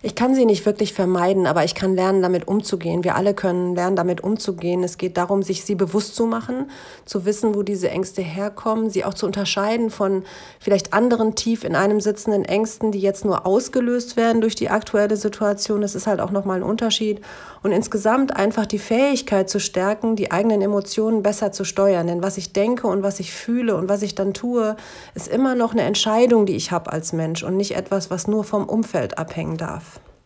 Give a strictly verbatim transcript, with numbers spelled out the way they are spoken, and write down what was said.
Ich kann sie nicht wirklich vermeiden, aber ich kann lernen, damit umzugehen. Wir alle können lernen, damit umzugehen. Es geht darum, sich sie bewusst zu machen, zu wissen, wo diese Ängste herkommen, sie auch zu unterscheiden von vielleicht anderen tief in einem sitzenden Ängsten, die jetzt nur ausgelöst werden durch die aktuelle Situation. Das ist halt auch nochmal ein Unterschied. Und insgesamt einfach die Fähigkeit zu stärken, die eigenen Emotionen besser zu steuern. Denn was ich denke und was ich fühle und was ich dann tue, ist immer noch eine Entscheidung, die ich habe als Mensch und nicht etwas, was nur vom Umfeld abhängen darf.